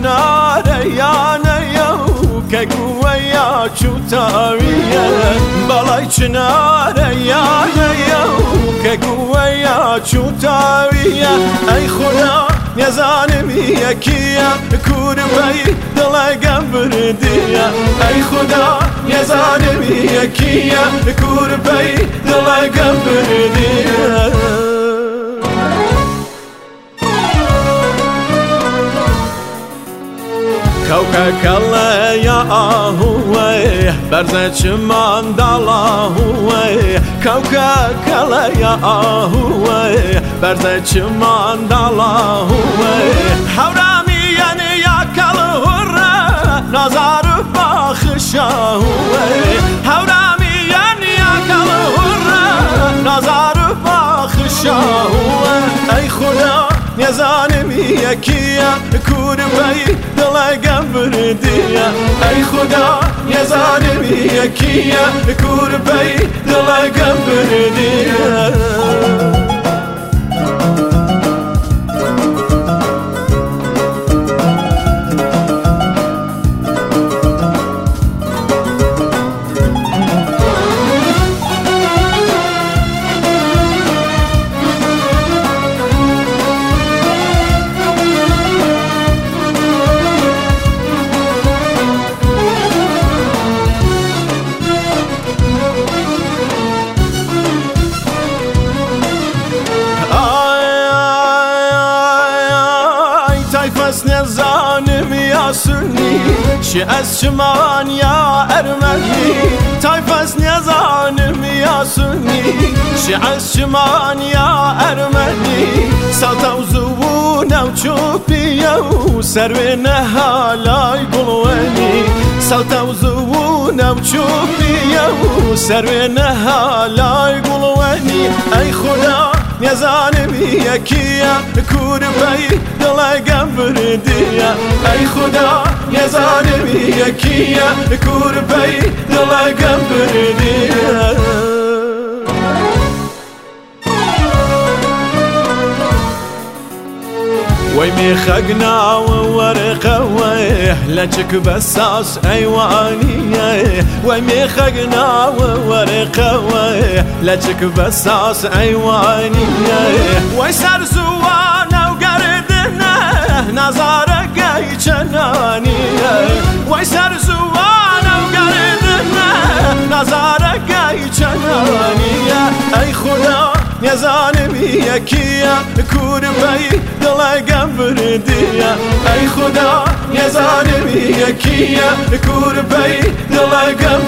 چناره یانه که گویا چوتاویه بالای چناره یانه که گویا چوتاویه ای خدا نزانم یکیه کوربای دلگم بردیه ای خدا نزانم یکیه کوربای دلگم بردیه كوكا يا هوي برزة شمان دالا هوي كوكا يا هوي برزة شمان دالا هوي حرامي يعني يا كالهرة نظر باخشا هوي حرامي يعني يا كالهرة نظر باخشا هوي اي خدا نزانم یکیه کوربای دلگم بردیه ای خدا نزانم یکیه کوربای دلگم بردیه نزانم یا سنی شی از شمان یا ارمنی تایفز نزانم یا سنی شی از شمان یا ارمنی سالتا و زبونه و چوبیه و سروی نهالای گلوانی سالتا و زبونه و چوبیه و سروی نهالای گلوانی ای خدا نزانم یکیه کوربای دلگم بردیه ای خدا نزانم یکیه کوربای دلگم بردیه وی میخگنا و ورقه وی لچک بساس ایوانیه وی میخگنا و ورقه وی لچک بساس ایوانیه وی سرزوانه و گردنه نظاره گی چنانیه وی سرزوانه و گردنه نظاره گی چنانیه ای خدا نزانم یکیه کوربای دلگم بردیه ای خدا نزانم یکیه کوربای دلگم